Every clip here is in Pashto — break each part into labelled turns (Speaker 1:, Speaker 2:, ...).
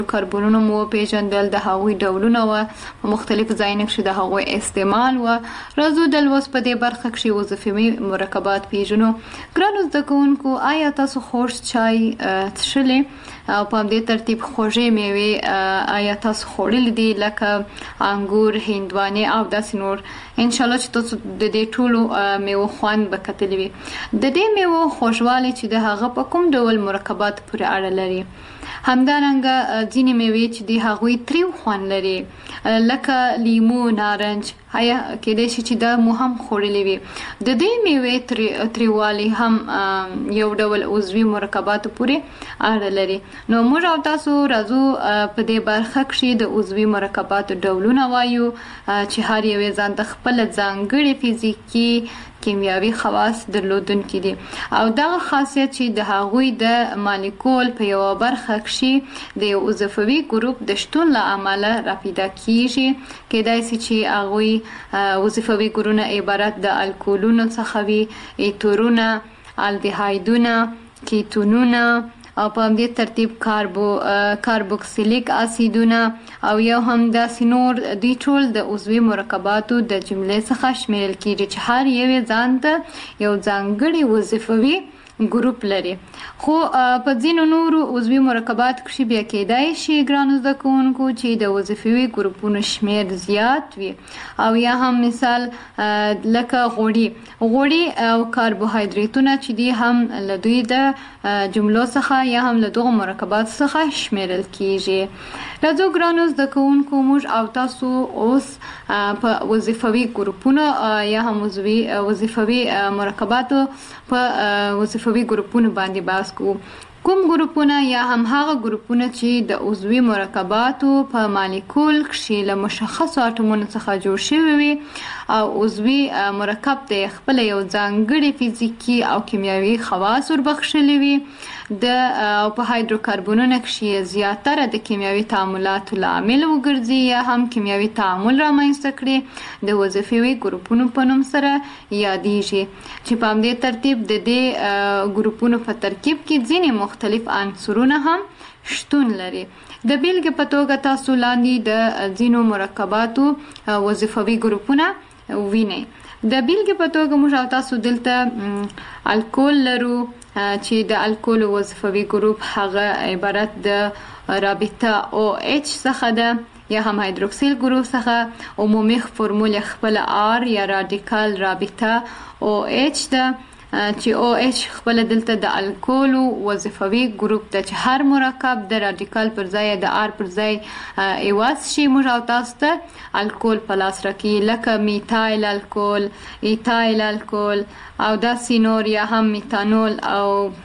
Speaker 1: کاربونونو مو پیژندل، د هغوی ډولونه و مختلف ځایونو کې د هغوی استعمال و. راځو د لوست په دې برخه کې وظیفوي مرکبات پیژنو. ګرانو زده کوونکو، آیا تاسو خوږ چای څښلی او په همدې ترتیب خوږې میوې آیا تاسو خوړلي دي لکه انګور، هندوانې او داسې نور؟ انشاءالله چې تاسو د دې ټولو میوو خوند به کتلی وي. د دې میوو خوږوالی چې د هغه په کوم ډول مرکبات پورې اړه لري. همدارنګه ځینې میوې چې د هغوی تریو خوند لري لکه لیمو، نارنج، آیا کېدای شي چې دا مو هم خوړلي وي. د دې میوې تریوالی هم یو ډول عضوي مرکباتو پورې اړه لري. نو موږ او تاسو راځو په دې برخه کې د عضوي مرکباتو ډولونه وایو چې هر یو ځان د خپل ځانګړي فزیکي کیمیاوي خواص درلودونکي دي او دغه خاصیت چې د هغوی د مالیکول په یو برخه کې د یو وظیفوي ګروپ د شتون له امله راپیدا کیږي. کېدای شي چې هغوی وظیفوي ګروپونه عبارت د الکولونو څخه وي، ایترونه، الدهایدونه، کیتونونه او په همدې ترتیب کاربوکسیلیک اسیدونه او یو هم داسې نور. دوی ټول د عضوي مرکباتو د جملې څخه شمیرل کیږي چې هر یو ځان ته یو ځانګړی وظیفوي ګروپ لري. خو په ځینو نورو عضوي مرکبات کې بیا کېدای شي ګرانو زده کوونکو چې د وظیفوي ګروپونو شمیر زیات وي او یا هم مثال لکه غوړي او کاربوهایدریتونه چې دي هم له دوی د جملو څخه یا هم له دغو مرکبات څخه شمیرل کیږي. راځو ګرانو زده کوونکو، موږ او تاسو اوس په وظیفوي ګروپونو یا هم وظیفوي مرکباتو په وظیفوي ګروپونو باندې بحث کوو. کوم ګروپونه یا هم هغه ګروپونه چې د عضوي مرکباتو په مالیکول کې له مشخصو اټومونو څخه جوړ شوی وي او عضوي مرکب ته خپل یو ځانګړي فزیکي او کیمیاوي خواص وربخښلي وي. په هایدروکاربونونو کې زیاتره د کیمیاوي تعاملاتو لامل وګرځي یا هم کیمیاوي تعامل رامنځته کړي د وظیفوي ګروپونو په نوم سره یادیږي چې په همدې ترتیب د دې ګروپونو په ترکیب کې ځینې مختلف عنصرونه هم شتون لري. د بیلګې په توګه تاسو لاندې د ځینو مرکباتو وظیفوي ګروپونه وینئ. د بیلګې په توګه موږ او تاسو دلته الکول لرو چې د الکول وظیفوي ګروپ هغه عبارت د رابطه OH څخه ده یا هم هایدروکسیل ګروپ څخه. عمومي فرمول خپل R یا رادیکال رابطه OH ده چې OH خپل دلته د الکول وظیفوي ګروپ ده چې هر مرکب د رادیکال پر ځای د R پر ځای ایواز شي موږ او تاسو ته الکول په لاس راکړي لکه میتایل الکول، ایتایل الکول او داسې نور یا هم میتانول او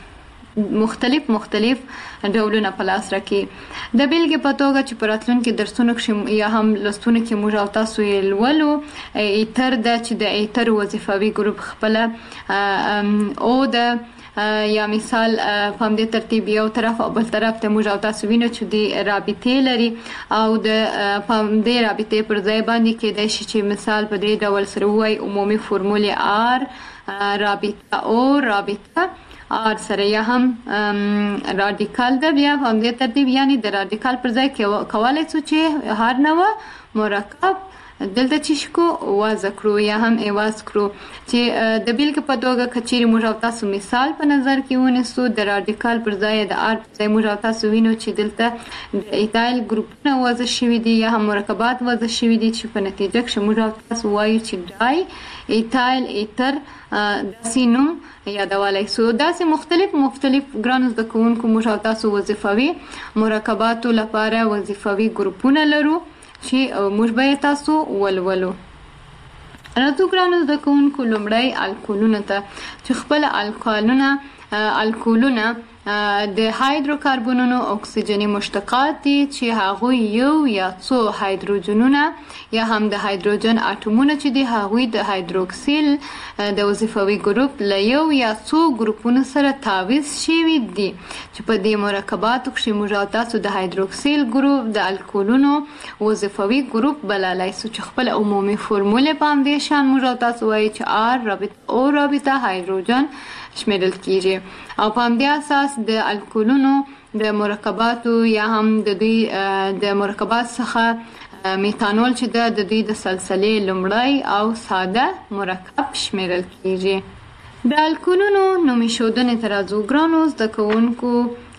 Speaker 1: مختلف ډولونه په لاس راکړي. د بیلګې په توګه چې په راتلونکي درسونو کې یا هم لوستونو کې موږ او تاسو یې لولو، ایتر ده چې د ایتر وظیفوي ګروپ خپله او ده یا مثال په همدې ترتیب یو طرف او بل طرف ته موږ او تاسو وینو چې د رابطې لري او د په همدې رابطې پر ځای باندې کېدای شي چې مثال په دې ډول سره ووایي عمومي فرمول R رابطه او رابطه R سره یا هم رادیکال ده. بیا په همدې ترتیب یعنی د رادیکال پر ځای کولی شو چې هر نوع مرکب دلته چې کو وضع کړو یا هم ایواز کړو چې د بیلګې په توګه که چیرې موږ او تاسو مثال په نظر کې ونیسو د رادیکال پر ځای د R پر ځای موږ او تاسو وینو چې دلته د ایتایل ګروپونه وضع شوي دي یا هم مرکبات وضع شوي دي چې په نتیجه کې موږ او تاسو وایو چې ډای ایتایل ایتر داسې نوم یادولی سو. داسې مختلف ګرانو زده کوونکو موږ او تاسو وظیفوي مرکباتو لپاره وظیفوي ګروپونه لرو چې موږ به تاسو ولولو. راځو ګرانو زده کوونکو لومړی الکولونو ته چې خپل الکولونه د هایدروکاربونونو اکسیجني مشتقات دي چې هغوی یو یا څو هایدروجنونه یا هم د هایدروجن اټومونه چې دي هغوی د هایدروکسیل د وظیفوي ګروپ له یو یا څو ګروپونو سره تعویض شوي دي چې په دې مرکباتو کې موږ او تاسو د هایدروکسیل ګروپ د الکولونو وظیفوي ګروپ بللی سو چې خپل عمومي فرمول په همدې شان موږ او تاسو وایي چې R رابطه او رابطه هایدروجن شمیرل کیږي او په همدې اساس د الکولونو د مرکباتو یا هم د دوی د مرکبات څخه میتانول چې د دوی د سلسلې لومړی او ساده مرکب شمیرل کیږي. د الکولونو نوم ایښودنې ته راځو. ګرانو زده کوونکو،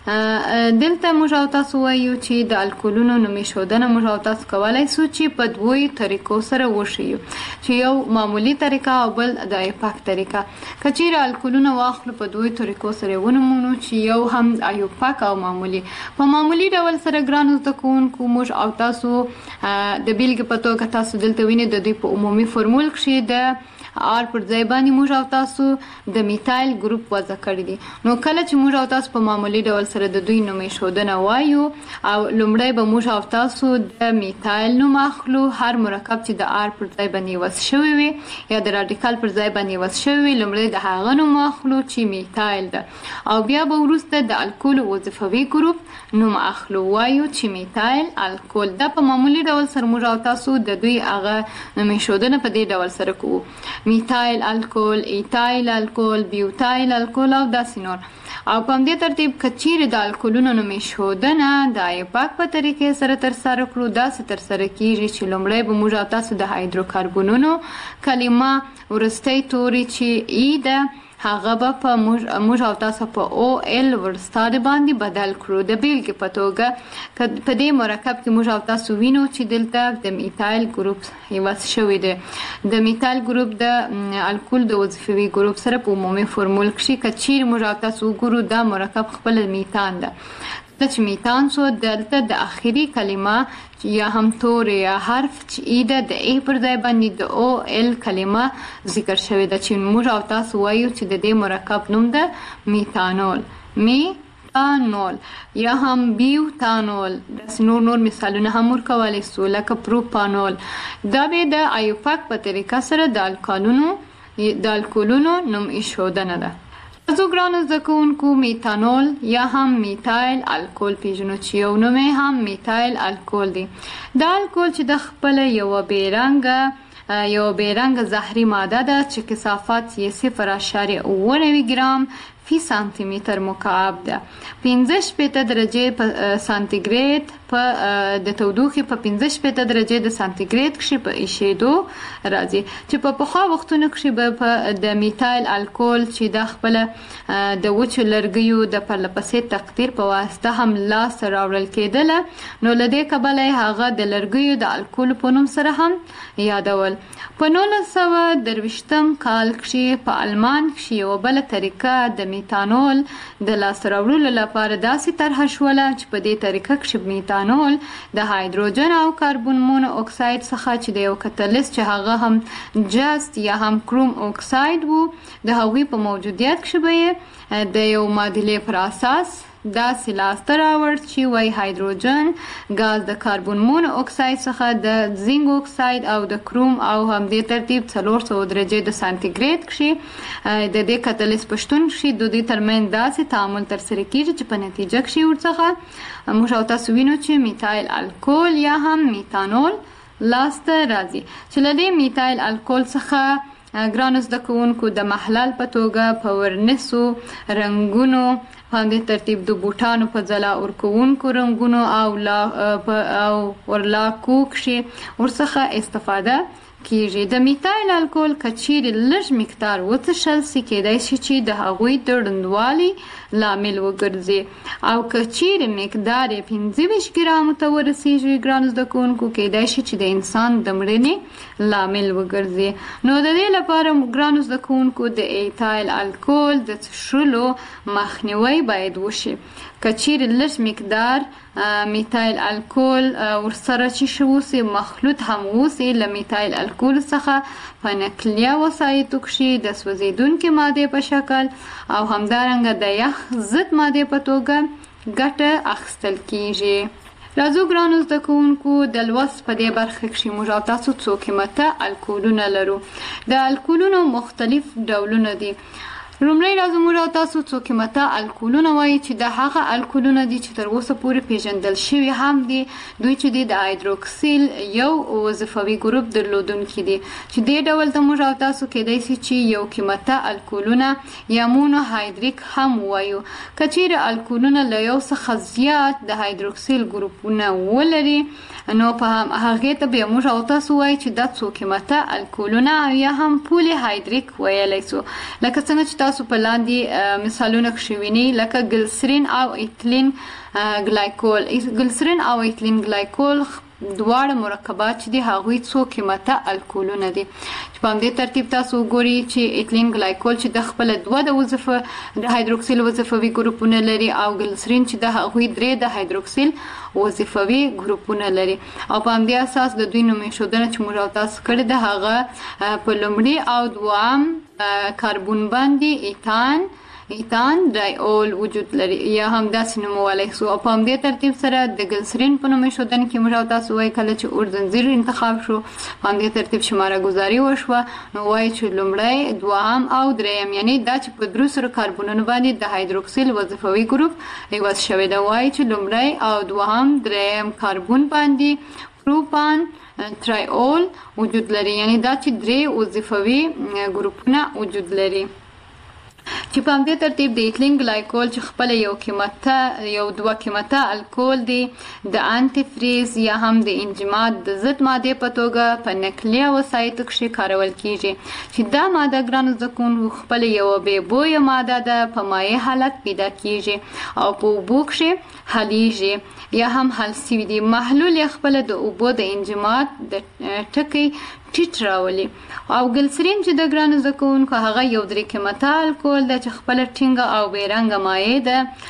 Speaker 1: دلته موږ او تاسو وایو چې د الکولونو نوم ایښودنه موږ او تاسو کولی سو چې په دوی طریقو سره وښیو، چې یو معمولی طریقه او بل د ایوپاک طریقه. که چیرې الکولونه واخلو په دوی طریقو سره ونومونو چې یو هم ایوپاک او معمولی. په معمولی ډول سره ګرانو زده کوونکو موږ او تاسو د بیلګې په توګه تاسو دلته وینئ د دوی په عمومي فورمول کښې د آر پر ځای باندې موږ او تاسو د میتایل ګروپ وضع کړی دي. نو کله چې موږ او تاسو په معمولی ډول سره د دوی نوم ایښودنه وایو او لومړی به موږ او تاسو د میتایل نوم اخلو. هر مرکب چې د آر پر ځای باندې وضع شوی وي یا د رادیکال پر ځای باندې وضع شوی وي، لومړی د هغه نوم اخلو چې میتایل ده، او بیا به وروسته د الکول وظیفوي ګروپ نوم اخلو، وایو چې میتایل الکول. دا په معمولی ډول سره موږ او تاسو د دوی هغه نوم ایښودنه په دې ډول سره کوو: میتایل الکول، ایتایل الکول، بیوتایل الکول او داسې نور. او په همدې ترتیب که چیرې د الکولونو نوم ایښودنه د ایوپاک په طریقې سره ترسره کړو، داسې ترسره کیږي چې لومړی به موږ او تاسو د هایدروکاربونونو کلمه وروستی توری چې ای ده هغه به په موږ او تاسو په او ال ورستاد باندې بدل کړو. د بیلګې په توګه په دې مرکب کې موږ او تاسو وینو چې دلته د میتایل ګروپ وضع شوی دی. د میتایل ګروپ د الکول د وظیفوي ګروپ سره په عمومي فورمول کښې که چیرې موږ او تاسو وګورو دا مرکب خپل میتان ده. چې میتان سو دلته د اخري کلمه یا هم تور یا حرف چې ای ده د ای پر ځای باندې د او ال کلمه ذکر شوی ده چې موږ او تاسو وایو چې د دې مرکب نوم ده میتانول. میتانول یا هم بیوتانول. داسې نور مثالونه هم ورکولی سو لکه پروپانول. دا به د ایوپاک په طریقه سره د الکولونو نوم ایښودنه ده. زه ګرانو زده کوونکو میتانول یا هم میتایل الکول پیژنو چې یو نوم یې هم میتایل الکول دی. دا الکول چې د خپله یوه بیرنګه زهري ماده ده چې کثافت یې 0.9 ګرام فی سانتی متر مکعب ده. 15 درجه په سانتیګریډ د تودوخې په 15 درجه د سانتیګریډ کښې په ایښېدو راځي، چې په پخوا وختونو کښې به د میتایل الکول چې دا خپله د وچو لرګیو د پرلهپسې تقطیر په واسطه هم لاسته راوړل کېدله، نو له دې کبله هغه د لرګیو د الکولو په نوم سره هم یادول. په 1923 کال کښې په آلمان کښې یوه بله طریقه د میتانول د لاسته راوړلو لپاره داسې طرحه شوله چې په دې طریقه کښې میتانول د هایدروجن او کاربن مونو اکساید څخه چې د یو کتلیست چې هغه هم جست یا هم کروم اکساید وو، د هغوی په موجودیت کښې به یې د یو معادلې پر اساس داسې لاسته راوړ چې وایي هایدروجن ګاز د کاربن مونو اکساید څخه د زینک اکساید او د کروم او همدې ترتیب 400 درجې د سانتیګریډ کښې د دې کتلیست په شتون کښې د دوی ترمنځ داسې تعامل ترسره کېږي چې په نتیجه کښې ورڅخه موږ او تاسو وینو چې میتایل الکول یا هم میتانول لاسته راځي. چې له دې میتایل الکول څخه ګرانو زده کوونکو د محلل په توګه په ورنسو رنګونو په همدې ترتیب د بوټانو په ځلا ورکوونکو رنګونو او ورلاکو کښې ورڅخه استفاده کیږي. د میتایل الکول که چیرې لږ مقدار وڅښل سي کیدای شي چې د هغوی د ړندوالي لامل وګرځي، او که چیرې مقدار یې 25 ګرامو ته ورسیږي ګرانو زده کوونکو کیدای شي چې د انسان د مړینې لامل وګرځي. نو د دې لپاره ګرانو زده کوونکو د ایتایل الکول د څښلو مخنیوی باید وشي. که چیرې لږ مقدار میتایل الکول ورسره چې شوسي مخلوط هم وسي له میتایل الکول څخه په نقلیه وسایطو کښې د سوځېدونکې مادې په شکل او همدارنګه د یخ ضد مادې په توګه ګټه اخیستل کیږي. راځو ګرانو زده کوونکو د لوست په دې برخه کښې موږ او تاسو څو قیمته الکولونه لرو. د الکولونو مختلف ډولونه دي. لومړی راځو موږ او تاسو څو قیمته الکولونه وایي چې د هغه الکولونه دي چې تر اوسه پورې پیژندل شوي هم دي. دوی چې دي د هایدروکسیل یو وظیفوي ګروپ درلودونکي دي چې دې ډول ته موږ او تاسو کېدای شي چې یو قیمته الکولونه یا مونوهایدریک هم وایو. که چیرې الکولونه له یو څخه زیات د هایدروکسیل ګروپونه ولري نو په هغې ته بیا موږ او تاسو وایي چې دا څو قیمته الکولونه یا هم پولي هایدریک ویلی سو. لکه څنګه چې تاسو په لاندې مثالونه کښې وینئ لکه ګلسرین او ایتلین ګلایکول. ګلسرین او ایتلین ګلایکول دواړه مرکبات چې دي هغوی څو قیمته الکولونه دي چې په همدې ترتیب تاسو وګورئ چې ایتلین ګلایکول چې د خپله دوه د وظیفه د هایدروکسیل وظیفوي ګروپونه لري او ګلسرین چې د هغوی درې د هایدروکسیل وظیفوي ګروپونه لري او په همدې اساس د دوی نوم ایښودنه چې موږ او تاسو کړې ده هغه په لومړي او دوام کاربون باندې ایتان ډایول وجود لري یا هم داسې نومولی سو. او په همدې ترتیب سره د ګلسرین په نوم ایښودنې کې موږ او تاسو وایي کله چې اورزنځیر انتخاب شو په همدې ترتیب شماره ګذاري وشوه نو وایي چې لومړی دوهم او دریم یعنی دا چې په درو سرو کاربونونو باندې د هایدروکسیل وظیفوي ګروپ عوض شوی ده. وایي چې لومړی او دوهم دریم کاربون باندې پروپان ترایول وجود لري یعنی دا چې درې وظیفوي ګروپونه وجود لري چې په همدې ترتیب د ایتلین ګلایکول چې خپله یو دوه قیمته الکول دی د انټي فریز یا هم د انجماد د ضد مادې په توګه په نقلیه وسایطو کښې کارول کیږي چې دا ماده ګرانو زده کوونکو خپله یوه بې بویه ماده ده په مایع حالت پیدا کیږي او په اوبو کښې حلیږي یا هم حل سوي دي. محلول یې خپله د اوبو د انجماد د ټکي ټیټ راولي او ګلسرین چې د ګرانو زده کوونکو هغه یو درې قیمته الکول ده چې خپله ټینګه او بېرنګه مایع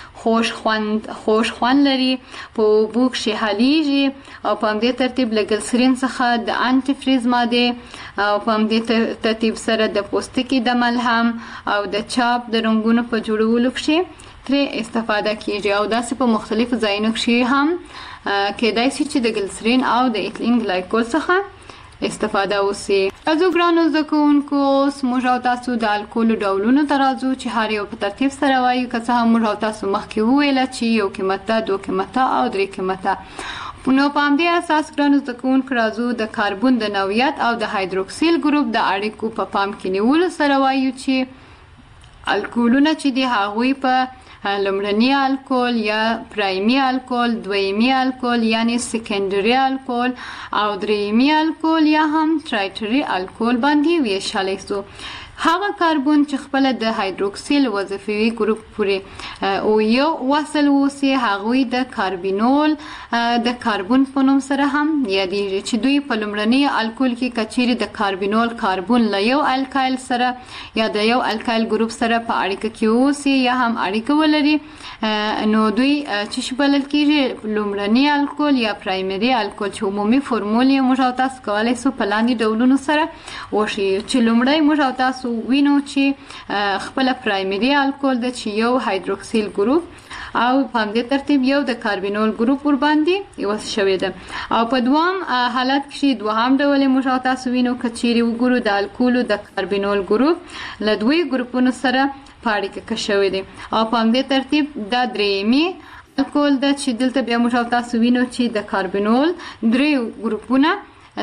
Speaker 1: ده خوش خوند لري په اوبو کښې حلیږي او په همدې ترتیب له ګلسرین څخه د انټي فریز مادې او په همدې ترتیب سره د پوستکي د ملهم او د چاپ د رنګونو په جوړولو کښې ترې استفاده کیږي او داسې په مختلفو ځایونو کښې هم کېدای شي چې د ګلسرین او د ایتلین ګلایکول څخه استفاده وسي. راځو ګرانو زده کوونکو اوس موږ او تاسو د الکولو ډولونو ته راځو چې هر یو په ترتیب سره وایو. که څه هم موږ او تاسو مخکې وویله چې یو قیمته دوه قیمته او درې قیمته نو په همدې اساس ګرانو زده کوونکو راځو د کاربون د نوعیت او د هایدروکسیل ګروپ د اړیکو په پام کې نیولو سره وایو چې الکولونه چې دي هغوی په لومړني الکول یا پرایمي الکول دویمي الکول یعنی سیکنډري الکول او دریمي الکول یا هم ټرایټري الکول باندې ویشلی سو. هغه کاربون چې خپله د هایدروکسیل وظیفوي ګروپ پورې او یو وصل اوسي هغوی د کاربینول د کاربون په نوم سره هم یادیږي چې دوی په لومړني الکول کې که چیرې د کاربینول کاربون له یو الکایل سره یا د یو الکایل ګروپ سره په اړیکه کې اوسي یا هم اړیکه ولري نو دوی چې بلل کېږي لومړني الکول یا پرایمري الکول چې عمومي فورمول یې موږ او تاسو کولی سو په لاندې ډولونو سره وښیو چې لومړی موږ او تاسو وینو چې خپله پرایمري الکول ده چې یو هایدروکسیل ګروپ او په همدې ترتیب یو د کاربینول ګروپ ورباندې عوض شوی ده او په دوام حالت کښې دوهم ډول یې موږ او تاسو وینو که چیرې وګورو د الکولو د کاربینول ګروپ له دوی ګروپونو سره په اړیکه کې شوی دی او په همدې ترتیب دا دریمي الکول ده چې دلته بیا موږ او تاسو وینو چې د کاربینول درې ګروپونه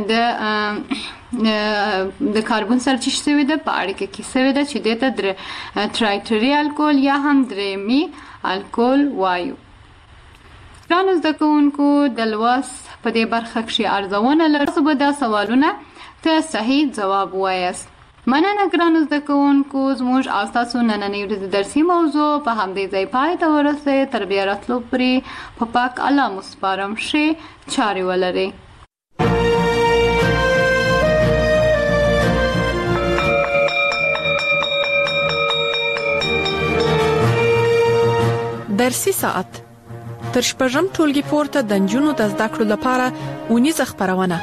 Speaker 1: د کاربون سره چې شوی ده په اړیکه کې شوی ده چې دې ته ټرایټري الکول یا هم دریمي الکول وایو. ګرانو زده کوونکو د لوست په دې برخه کښې ارزونه لرو تاسو به دا سوالونه ته صحیح ځواب وایاست. مننه ګرانو زده کوونکو زموږ او ستاسو نننۍ ورځې درسي موضوع په همدې ځای پای ته ورسوئ. تر بیا راتلو پورې په پاک الله مو سپارم ښې چارې ولرئ.
Speaker 2: درسي ساعت تر شپږم ټولګي پورته د نجونو د زده کړو لپاره اونیزه خپرونه.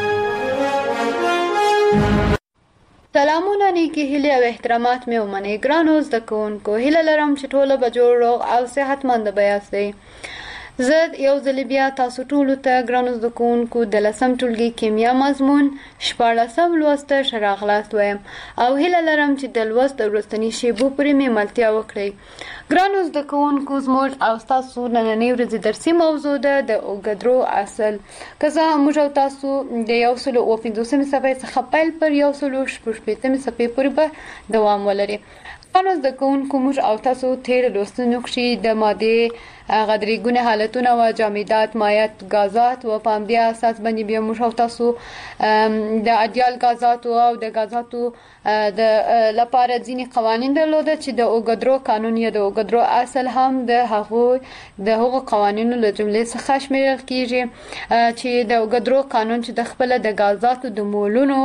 Speaker 1: سلامونه نیکی هیلې او احترامات مې ومنئ ګرانو زده کوونکو. هیله لرم چې ټوله به جوړ روغ او صحتمند به یاستئ. زه یو ځل بیا تاسو ټولو ته ګرانو زده کوونکو د 10م ټولګي کیمیا مضمون 14م لوست ښه راغلاست وایم او هیله لرم چې د لوست د وروستني شیبو پورې مې ملتیا وکړئ. ګرانو زده کوونکو زموږ او ستاسو نننۍ ورځې درسي موضوع ده د اوږدرو اصل. که زه موږ او تاسو د 155 صفحې څخه پیل پر 160 صفحې پورې به دوام ولري. ګرانو زده کوونکو موږ او تاسو تیر لوستونو کښې د مادې هغه درې ګونې حالتونه و جامدات، مایعات، غازات و په همدې اساس باندې بیا موږ او تاسو د ایډیال غازاتو او د غازاتو د لپاره ځینې قوانین درلوده چې د اوږدرو قانون یا د اوږدرو اصل هم د هغو قوانینو له جملې څخه شمیرل کیږي چې د اوږدرو قانون چې د خپله د غازاتو د مولونو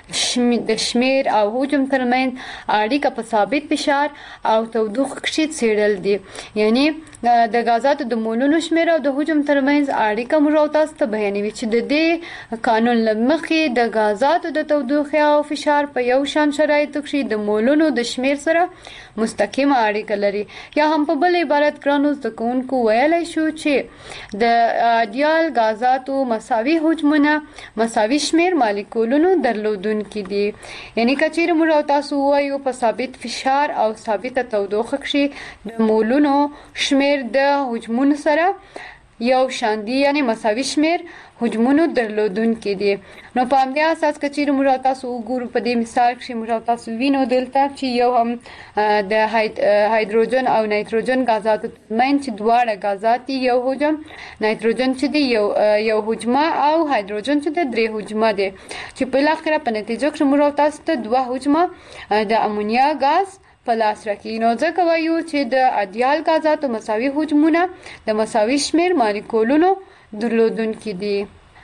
Speaker 1: د شمیر او حجم ترمنځ اړیکه په ثابت فشار او تودوخه کښې څیړل دي. یعنی د غازاتو د مولونو شمیر او د حجم ترمنځ اړیکه موږ او تاسو ته بیانوي چې د دې قانون له مخې د غازاتو د تودوخې او فشار په یو شان شرایطو کښې د مولونو د شمیر سره مستقیمه اړیکه لري. یا هم په بل عبارت ګرانو زده کوونکو ویلی شو چې د ایډیال غازاتو مساوي حجمونه مساوي شمیر مالیکولونو درلودونکي دي. یعنی که چیرې موږ او تاسو ووایو په ثابت فشار او ثابته تودوخه کښې د مولونو شمیر د حجمونو سره یو شان دي، یعنی مساوي شمیر حجمونو درلودونکي دي. نو په همدې اساس که چیرې موږ تاسو وګورو په دې مثال کښې موږ تاسو وینو دلته چې یو هم د هایدروجن او نایتروجن غازاتو ترمنځ چې دواړه غازات دي یو حجم، نایتروجن چې دی یو حجمه او هایدروجن چې د 3 حجمه دی چې په الاخره په نتیجه کښې موږ تاسو ته 2 حجمه د امونیا غاز په لاس راکړي. نو ځکه وایو چې د ایډیال غازاتو مساوي حجمونه د مساوي شمیر مالیکولونو درلودونکي دي.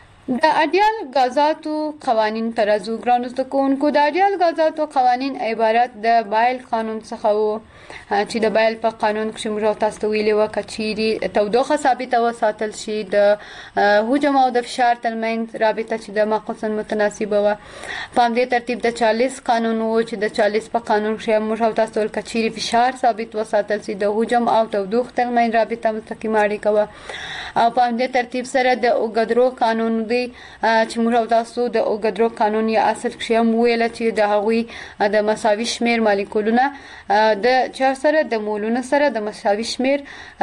Speaker 1: د ایډیال غازاتو قوانین ته راځو ګرانو زده کوونکو. د ایډیال غازاتو قوانین عبارت د بایل قانون څخه وو چې د بایل په قانون کښې موږ تاسو ته ویلي وه که چیرې تودوخه ثابته وساتل شي د حجم او د فشار ترمنځ رابطه چې د معکوساً متناسبه وه. په همدې ترتیب د چالیس قانون و چې د چالیس په قانون کښې موږ تاسو ته که چیرې فشار ثابت وساتل شي د حجم او تودوخې ترمنځ رابطه مستقیمه اړیکه وه. او په همدې ترتیب سره د اوږدرو قانون دی چې موږ تاسو د اوږدرو قانون یا اصل کښې هم وویله چې د هغوی د مساوي شمیر مالیکولونه د چا سره د مولونو سره د مساوي شمیر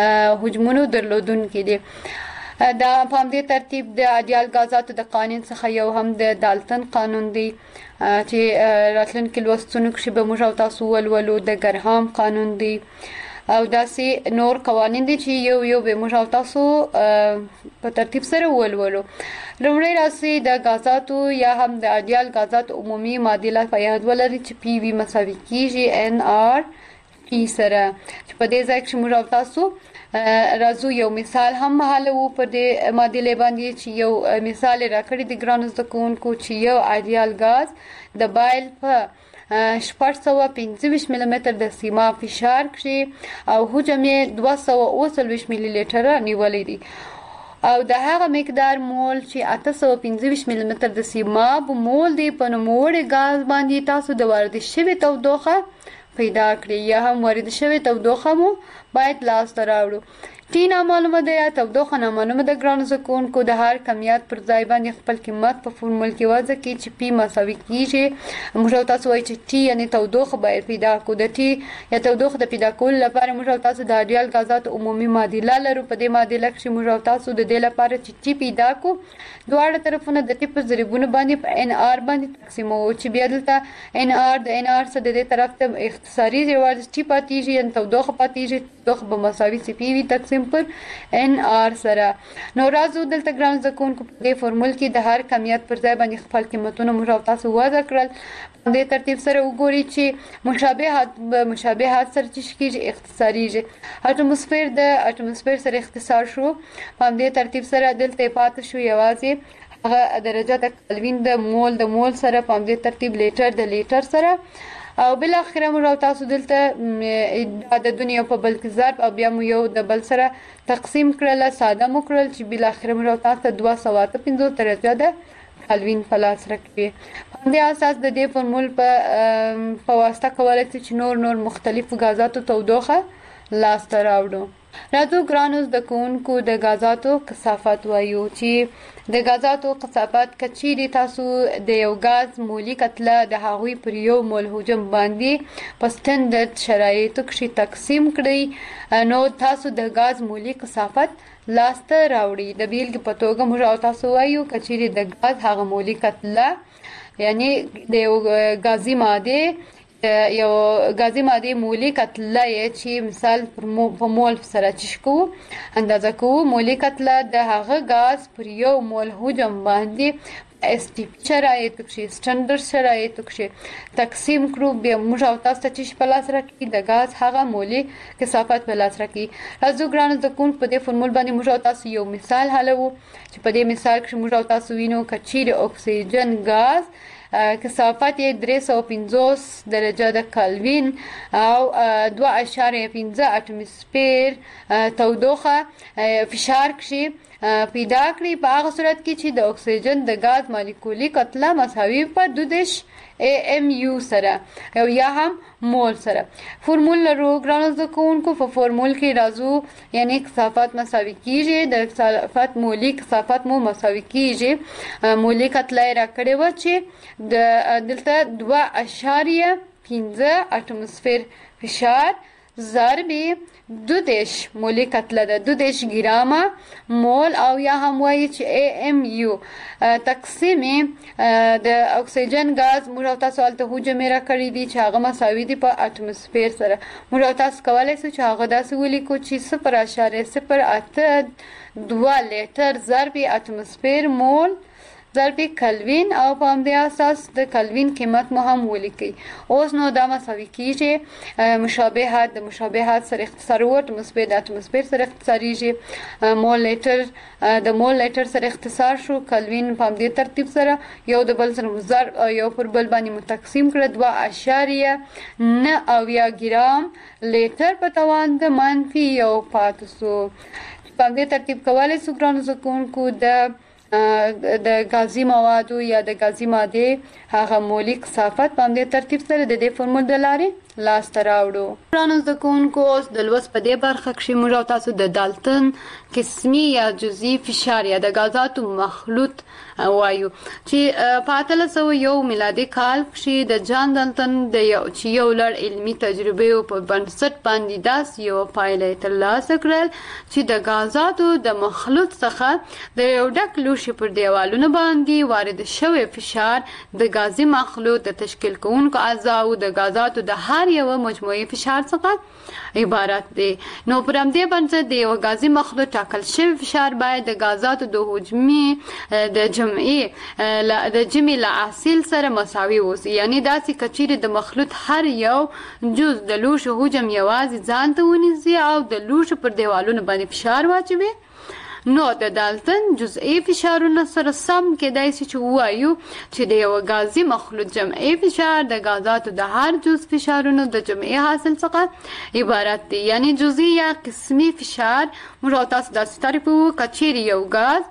Speaker 1: حجمونو درلودونکي دي. دا په همدې ترتیب د ایډیال غازاتو د قوانین څخه یو هم د دالتن قانون دی چې راتلونکي لوستونو کښې به موږ تاسو ولولو. د ګرهام قانون دی او داسې نور قوانین دي چې یو به موږ تاسو په ترتیب سره ولولو. لومړی راسي د غازاتو یا هم د ایډیال غازاتو عمومي معادله په یاد ولرئ چې پی وی مساوي کیږي ان آر پی سره، چې په دې ځای کښې موږ تاسو راځو یو مثال هم محاله وو په دې معادلې باندې چې یو مثال راکړی د ګرانو زده کوونکو چې یو ایډیال غاز د بایل په 625 ملي متر د سیما فشار کښې او حجم یې 223 ملي لیټره نیولی دی او د هغه مقدار مول چې 825 ملي متر د سیماب مول دی په نوموړي غاز باندې تاسو د وارد شوې تودوخه پیدا کړئ یا هم وارد شوې تودوخه مو باید لاسته راوړو. ټي نامعلومه ده یا تودوخه نامعلومه ده ګرانو زده کوونکو. د هر کمیت پر ځای باندې خپل قیمت په فورمول کې وضع کړئ چې پی مساوي کیږي. موږ تاسو وایي چې ټي یعنې تودوخه باید پیدا کړو. د ټي یا تودوخه د پیدا کولو لپاره موږ تاسو د ایډیال غازاتو عمومي معادله لرو. په دې معادله کښې موږ تاسو د دې لپاره چې ټي پیدا کړو دواړه طرفونه د ټي په ضریبونو باندې په ان آر باندې تقسیموو چې بیا دلته ان آر د ان آر څخه د دې طرف ته اختصاري جواب ټي پاتېږي یعنې تودوخه پاتېږي. تودوخه به مساوي سي پی وي تقسیم پر ان آر سره. نو راځو دلته ګران زده کوونکو په دې فورمول کې د هر کمیت پر ځای باندې خپل قیمتونه موږ تاسو وضع کړل. په دې ترتیب سره وګورئ چې مشابهات سره چې کېږي اختصاریږي. اټموسفیر سره اختصار شو. په همدې ترتیب سره دلته پاتې شو یوازې هغه درجه د کلوین د مول سره، په همدې ترتیب لیټر د لیټر سره او بل اخره موږ تاسو دلته د دنیا په بل کې ضرب او بیا مو یو د بل سره تقسیم کړل ساده مو کړل چې بل اخره موږ تاسو 250 درجه د کلوین په لاس راکړي. په دې اساس د دې فورمول په واسطه کولای شي چې نور مختلفو غازاتو تودوخه لاسته راوړو. راځو ګرانو زده کوونکو د غازاتو کثافت وایو چې د غازاتو کثافت کچيري تاسو د یو غاز مولي کتله د هغوی پر یو مول حجم باندې په سټنډرډ شرایطو کې تقسیم کړئ نو تاسو د غاز مولي کثافت لاسته راوړي. د بیلګې په توګه موږ تاسو وایو کچيري د غاز هغه مولي کتله یعنی د یو غازي ماده یو غازي ماده مولي کتله چې مثال په مول سره چشکو اندازه کوو مولي کتله د هغه غاز پر یو مول حجم باندې STP شرایطو کې سټنډرډ شرایطو کې تقسیم کړو. بیا موږ تاسو ته چې په لاس راکړي د غاز هغه مولي کثافت په لاس راکړي. راځو ګرانو زده کوونکو په دې فورمول باندې موږ تاسو یو مثال حلوو چې په دې مثال کې موږ تاسو وینو کچيري اکسیجن غاز کثافت یې 350 درجه د کلوین او 2.5 اټموسفیر تودوخه فشار کې پیدا کړی په هغه صورت کې چې د اکسیجن د غاز مالیکولي کتله مساوي په 2 AMU سره او یا هم مول سره. فورمول لرو ګرانو زده کوونکو په فورمول کې راځو یعنی کثافت مساوي کیږي د کثافت مولي کثافت مو مساوي کیږي مولي کتله را کړی و چې د دلته 2.5 اټموسفیر فشار ضربې 2 مولي کتله ده 2 ګرامه مول او یا هم وایي چې AMU تقسیم د اکسیجن غاز موږ تاسو ته حجم را کړی دي چې هغه مساوي دي په اټموسفیر سره. موږ تاسو کولای شو چې هغه داسې ولیکو چې 0.02 لیټر ضرب اټموسفیر مول ضرب کلوین او په همدې اساس د کلوین قیمت مو هم ولیکي. اوس نو دا مساوي کیږي مشابهت د مشابهت سره اختصار ورته مثبت د اتموسفیر سره اختصاریږي مول لیټر د مول لیټر سره اختصار شو کلوین په همدې ترتیب سره یو د بل سره ضرب یو پر بل باندې متقسیم کړه 2.9 ګرام لیټر په توان د منفي یو پاتې سو. په همدې ترتیب کولای شو ګرانو زده کوونکو د غازي موادو یا د غازي ماده هغه مولي کثافت په همدې ترتیب سره د دې فورمول د لارې لاسته راوړو. ګرانو زده کوونکو اوس د لوست په دې برخه کې موږ تاسو د دالټن قسمي یا جزئي فشار یا د غازاتو مخلوط وایو چې په 1801 میلادي کال کې د جان دالټن د یو لړ علمي تجربې په بنسټ باندې داس یو پایله ترلاسه کړل چې د غازاتو د مخلوط څخه د یو ډک لوښي پر دیوالونو باندې وارد شوی فشار د غازي مخلوط د تشکیل کوونکو اعضاء د غازاتو د هر یو مجموعي فشار څخه عبارت دی. نو پر همدې بنسټ د یو غازي مخلوط ټاکل شوی فشار باید د غازاتو د حجمي د جمعي له حاصل سره مساوي اوسي. یعنی داسې کچيري د مخلوط هر یو جز د لوښي حجم یوازې ځان ته ونیسي او د لوښي پر دیوالونو باندې فشار واچوي نو د دالټن جزئي فشارونو سره سم کېدای شي چې وایو چې د یو غازي مخلوط جمعي فشار د غازاتو د هر جز فشارونو د جمعي حاصل څخه عبارت دی. یعنی جزئي یا قسمي فشار موږ تاسو داسې تعریف وکړو کچيري یو غاز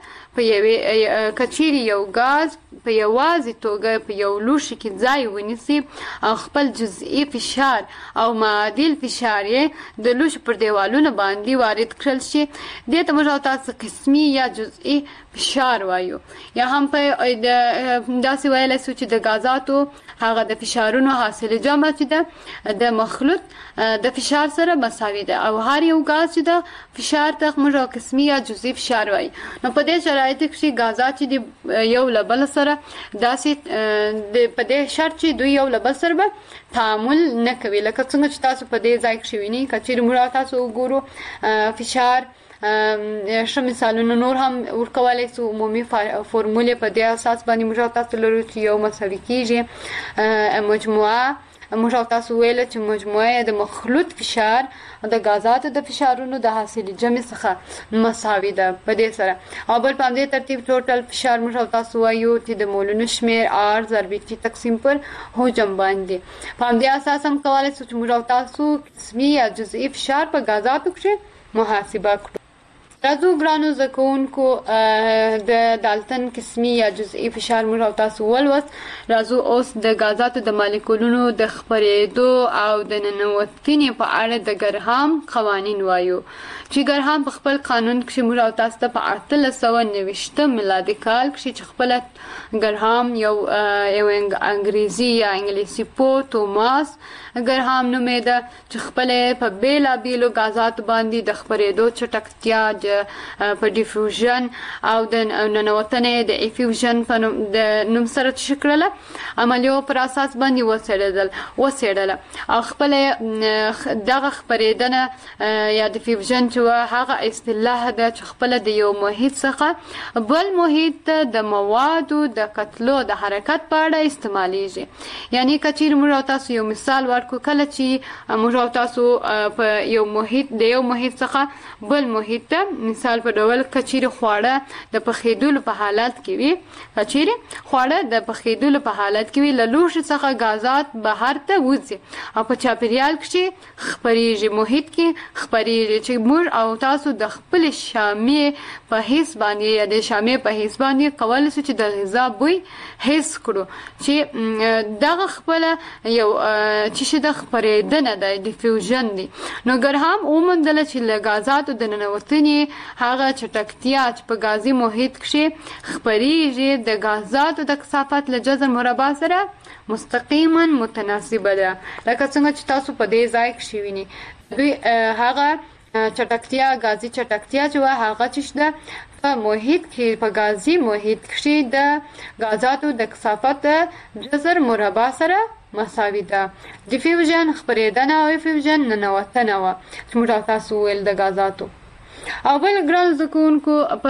Speaker 1: په یوازې توګه په یو لوښي کې ځای ونیسي او خپل جزئي فشار او معادل فشار یې د لوښي پر دیوالونو باندې وارد کړل شي دې ته موږ تاسو قسمي یا جزئي فشار وایو. یا هم په داسې ویلی شو چې د غازاتو هغه د فشارونو حاصل جمع چې ده د مخلوط د فشار سره مساوي ده او هر یو غاز چې ده فشار ته موږ قسمي یا جزئي فشار وایو. نو په دې شرایطو کې غازات چې یو له بل سره داسې په دې شرط چې دوی یو له بل سره به تعامل نه کوي لکه څنګه چې تاسو په دې ځای کې وینئ که چیرې موږ تاسو وګورو فشار ښه مثالونه نور هم ورکولی شو. عمومي فورمولې په دې اساس باندې موږ تاسو لرو چې یو مساوي کیږي مجموعه موږ تاسو ویل چې مجموعه د مخلوط فشار د غازاتو د فشارونو د حاصل جمع څخه مساوي ده په دې سره او بل په دې ترتیب ټوټل فشار موږ تاسو وایو چې د مولونو شمیر R ضرب T تقسیم پر حجم باندې په دې اساس هم کولای شو چې موږ تاسو قسمي یا جزئي فشار په غازاتو کې محاسبه کړو. راځو ګرانو زده کوونکو د دالتن قسمي یا جزئي فشار موږ او تاسو ولوست. راځو اوس د غازاتو د مالیکولونو د خپرېدو او د ننوتنې په اړه د ګرهام قوانین وایو چې ګرهام په خپل قانون کې موږ او تاسو ته په 1890 میلادي کال کې چې خپل ګرهام یو انګریزي یا انګلیسي پو توماس ګرهام نومېده چې خپل په بیلابیلو غازاتو باندې د خپرېدو چټکتیا په ډیفیوژن او د ننوتنې د افیوژن په نوم سره تشکړله عملیو پر اساس باندې وڅېړله او خپل دغه خپرېدنه یا ډیفیوژن چې هغه اصطلاح ده چې خپل د یو محیط څخه بل محیط د موادو د کتلو د حرکت په اړه استعمالیږي. یعنی کچیر موږ تاسو یو مثال ورکو کله چې موږ تاسو په یو محیط د یو محیط څخه بل محیط ته مثال په ډول کچیر خواړه د پخېدلو په حالت کې وي کچیر خواړه د پخېدلو په حالت کې وي له لوښي څخه غازات بهر ته وځي او په چاپیریال کې خپرېږي محیط کې خپرېږي چې موږ او تاسو د خپل شامې په حس باندې یا د شامې په حس باندې کولای شو چې د غذا بوی حس کړو چې دغه خپل یو چې د خپرېدنه د ډیفیوژن دی. نو ګرهام وموندل چې له غازاتو د ننوتنې هغه چټکتیا چې په غازي محیط کې خپرېږي د غازاتو د کثافت له جذر مربع سره مستقیما متناسبه ده. لکه څنګه چې تاسو په دې ځای کې وینئ دوی هغه چټکتیا غازي چټکتیا چې هغه چې ده په محیط کې په غازي محیط کې د غازاتو د کثافت جذر مربع سره مساوي ده. ډیفیوژن خپرېدنه او افیوژن ننوتنه وه چې موږ تاسو ویل د غازاتو. او بل ګران زده کوونکو په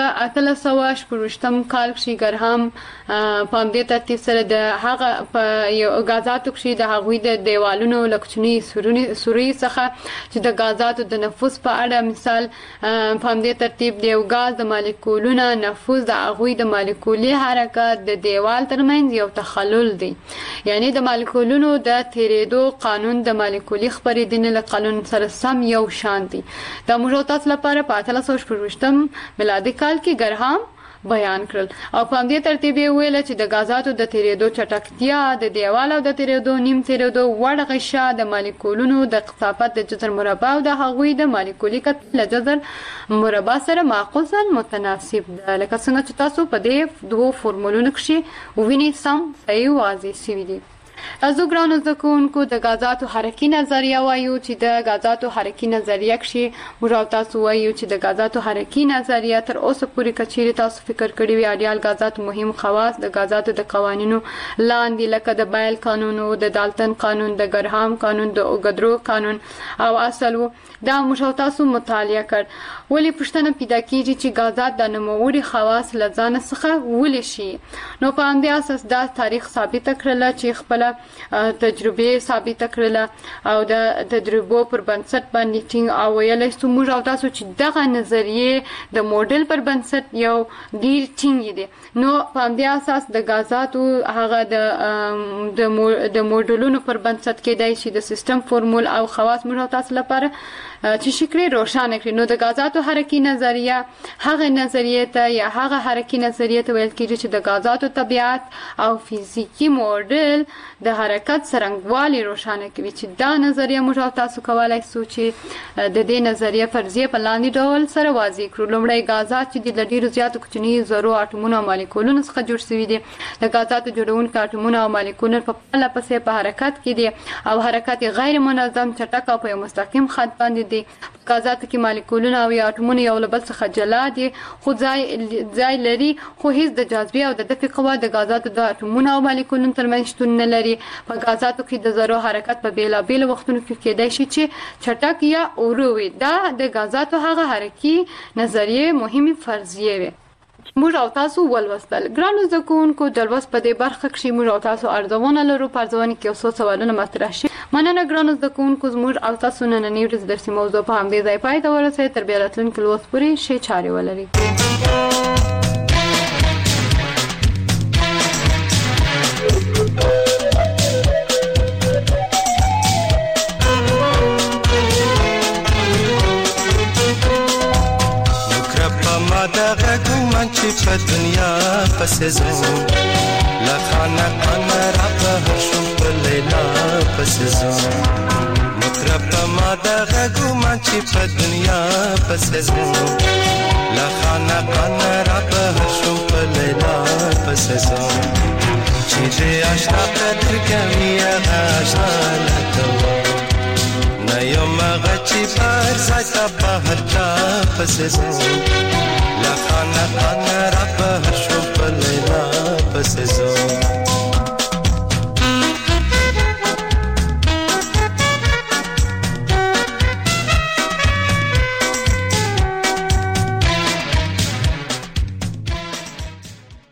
Speaker 1: 1826 کال کې ګرهام په همدې ترتیب سره د هغه په یو غازاتو کې د هغوی د دیوالونو لکچنی سوري څخه چې د غازاتو د نفوذ په اړه مثال په همدې ترتیب د یو غاز د مالیکولونو نفوذ د هغوی د مالیکولي حرکت د دیوال ترمنځ یو تخلل دی. یعنی د مالیکولونو د تیریدو قانون د مالیکولي خپرېدنې له قانون سره سم یو شان دی. دا موږ تاسو لپاره په 1826 میلادي کال کې ګرهام بیان کړل او په همدې ترتیب یې ویل چې د غازاتو د تیریدو چټکتیا د دیوال او د تیریدو نیم تیریدو وړ غشا د مالیکولونو د کثافت د جذر مربع او د هغوی د مالیکولي کتلې له جذر مربع سره معقولا متناسب ده. لکه څنګه چې تاسو په دې دوه فورمولونو کې وینئ سم صحیح واضح شوي دي. راځو ګرانو زده کوونکو د غازاتو حرکي نظریه وایو چې د غازاتو حرکي نظریه کې موږ تاسو وایو چې د غازاتو حرکي نظریه تر اوسه پورې کچېرې تاسو فکر کړی وي اړیال غازاتو مهم خواص د غازاتو د قوانینو لاندې لکه د بایل قانون او د دالتن قانون د ګرهام قانون د اوګدرو قانون او اصل دا موږ تاسو مطالعه کړ. ولی پوښتنه پیدا کیږي چې غازات د نوموړي خواص له ځان څخه ولې شي. نو په همدې اساس دا تاریخ ثابت کړل چې خپل تجربه ثابت کړل او د تجربو پر بنسټ باندې ټینګ او ویلای شو موږ او تاسو چې دغه نظریه د موډل پر بنسټ یو ډیر ټینګ دي. نو په همدې اساس د غازاتو هغه د موډلونو پر بنسټ کېدای شي د سیستم فورمول او خواص موږ تاسو لپاره چې شکرې روښانه کړي. نو د غازاتو حرکي نظریه هغه نظریه ته یا هغه حرکي نظریه ته ویل کېږي چې د غازاتو طبیعت او فزیکی موډل د حرکت څرنګوالي روښانه کوي چې دا نظریه موږ تاسو کولای شو چې د دې نظریه فرضیه په لاندې ډول سره واضح کړو. لومړی غازات چې د ډیرو زیاتو کوچني ذرو اټومونو او مالیکولونو څخه جوړ شوي دي. د غازاتو جوړونکي اټومونه او مالیکولونه په پرله پسې په حرکت کې دي او حرکت غیر منظم چټک او په یو مستقیم خط باندې دي. غازاتو کې مالیکولونه او اټومونه یو له بل څخه جلا دي خو ځای لري خو هیڅ د جاذبې او د دفع قوه د غازاتو د اټومونو او مالیکولونو ترمنځ شتون نه لري. په غازاتو کې د ذرو حرکت په بیلابیلو وختونو کې کېدای شي چې چټک یا ورو وي. دا د غازاتو هغه حرکي نظریه مهمه فرضیه وي. موږ او تاسو ولوستل. ګرانو زده کوونکو د لوست په دې برخه کې موږ او تاسو ارزونه لرو. په ارزونه کې یو څو سوالونه مطرح شي. مننه ګرانو زده کوونکو زموږ او تاسو نننۍ ورځ درسي موضوع په همدې ځای پای ته ورسوي. تر بیا راتلونکي لوست پورې ښې چارې ولرئ.
Speaker 3: دنیا پسې ځم لخانه خانه را بهر شو په لیلا پسې ځم مطرب ما دغه ګومان چې په دنیا پسې ځم لخانه خانه را بهر شو په لیلا پسې ځم چې دې آشنا قدر کوي هغه آشنا لکه نه یم هغه چې پر ځای ته بهر چا پسې ځم لخانه خانه را بهر شو په لیلا پسې ځم